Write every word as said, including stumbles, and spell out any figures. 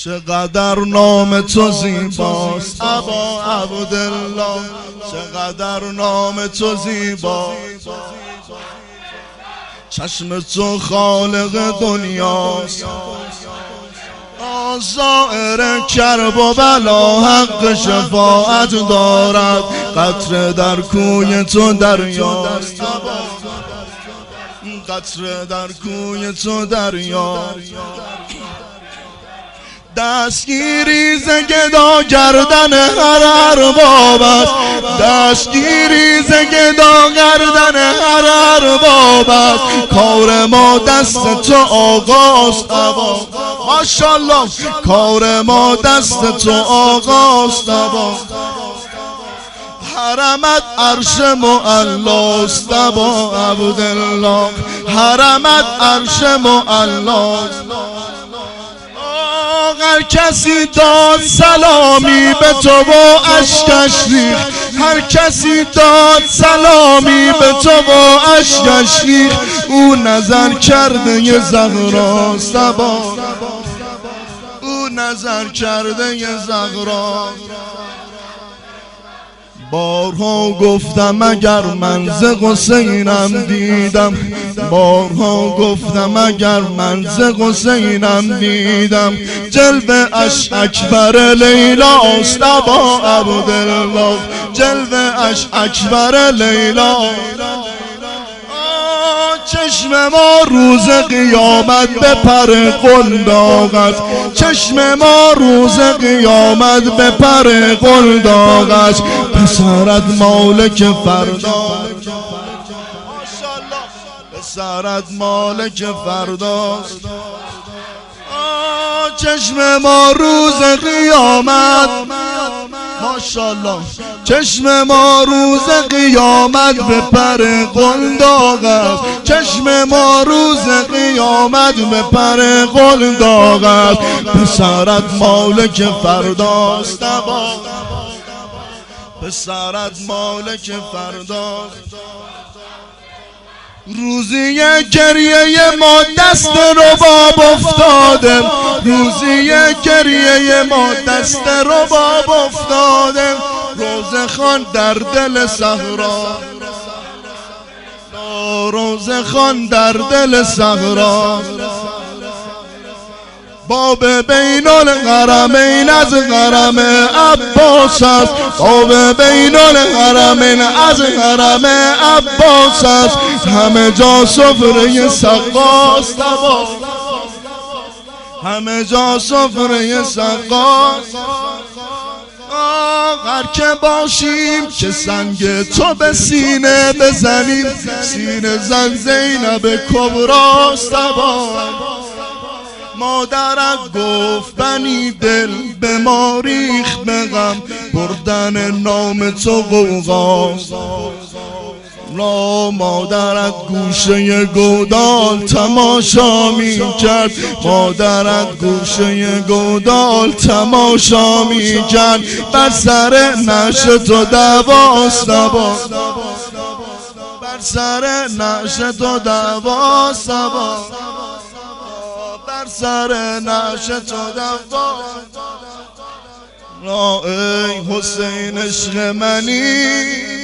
چقدر نام تو زیباست ابا عبدالله، چقدر نام تو زیباست، چشم تو خالق دنیاست، زائر کرب و بلا حق شفاعت دارد، قطره در کوی تو دریاست، قطره در کوی تو دریاست. دستگیری ز گدا گردن هر ارباب است، دستگیری ز گدا گردن هر ارباب است، کار ما دست تو آقاست ابا، ماشاءالله کار ما دست تو آقاست ابا، حرمت عرش معلاست ابا عبدالله، حرمت عرش معلاست. هر کسی داد سلامی به تو و اشکش ریخت، هر کسی داد سلامی به تو و اشکش ریخت، او نظر کرده ی زهراست ابا، او نظر کرده ی زهراست. بارها گفتم اگر من ز حسینم دیدم، بارها گفتم اگر من ز حسینم دیدم، جلوه اش اکبر لیلاست ابا عبدالله، جلوه اش اکبر لیلاست. چشم ما روز قیامت به پر قنداق است، چشم ما روز قیامت به پر قنداق است، پسرت مالک فردا، پسرت مالک فرداست. چشم ما روز قیامت، ماشاءالله چشم ما روز قیامت به پر قنداق است، چشم ما روز قیامت به پر قنداق است، پسرت مالک فرداست ابا، پسرت مالک فرداست. روزی گریه ما دست رباب افتاده، روزی گریه ما دست رباب افتاده، روزه خان در دل صحرا، روزه خان در دل صحرا. باب بین الحرمین از حرم عباس است، باب بین الحرمین از حرم عباس است، همه جا سفره سقاست ابا، همه جا سفره سقاست. هر که باشیم که سنگ تو به سینه بزنیم، سینه زن زینب کبراست ابا. مادرت گفت بنی دل به ما ریخت به غم، بردن نام تو غوغاست. لا مادرت گوشه گودال تماشا می کرد، مادرت گوشه گودال تماشا می کرد، بر سر نعش تو دعواست ابا، بر سر نعش تو دعواست ابا، بر سر نعش تو دعواست. ای حسین عشق منی،